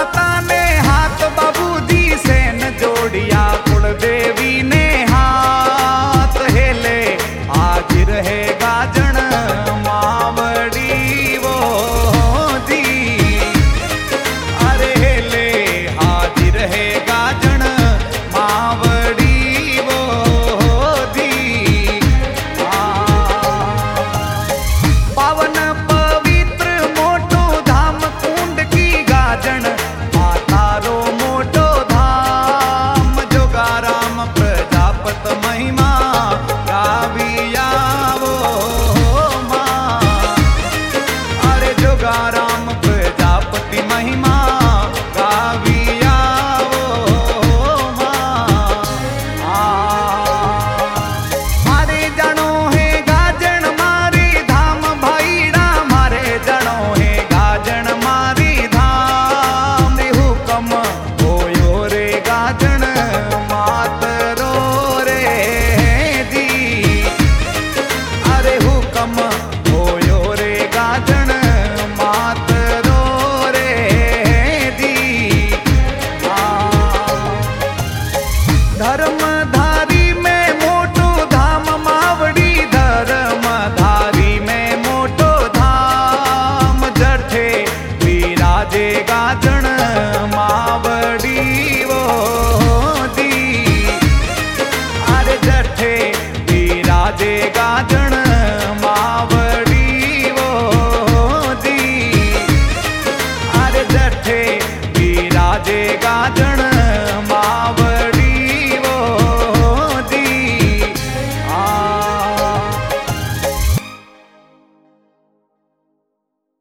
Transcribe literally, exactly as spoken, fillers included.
माता ने हाथ बाबूजी से न जोड़िया, कुल देवी ने हाथ हेले आज रहे गाजन मावड़ी वो दी। अरे हेले आज रहे गाजन मावड़ी वो दी। पावन पवित्र मोटो धाम कुंड की गाजन, मातारो मोटो धाम जोगाराम प्रजापत महिमा गाविया वो माँ। अरे जोगाराम प्रजापति महिमा गाविया वो माँ। मारे जनो है गाजन मारे धाम भाईड़ा, मारे जनो है गाजन मारी धाम। रे हुकम होयो रे गाजन मातरो रे दी। अरे हुकम होयो रे गाजन मातरो रे दी। धर्मधारी में मोटो धाम मावड़ी, धर्मधारी में मोटो धाम जठे विराजे गाजन मावड़ी वो दी। अरे जठे विराजे गाजन मावड़ी वो दी। अरे जठे विराजे गाजन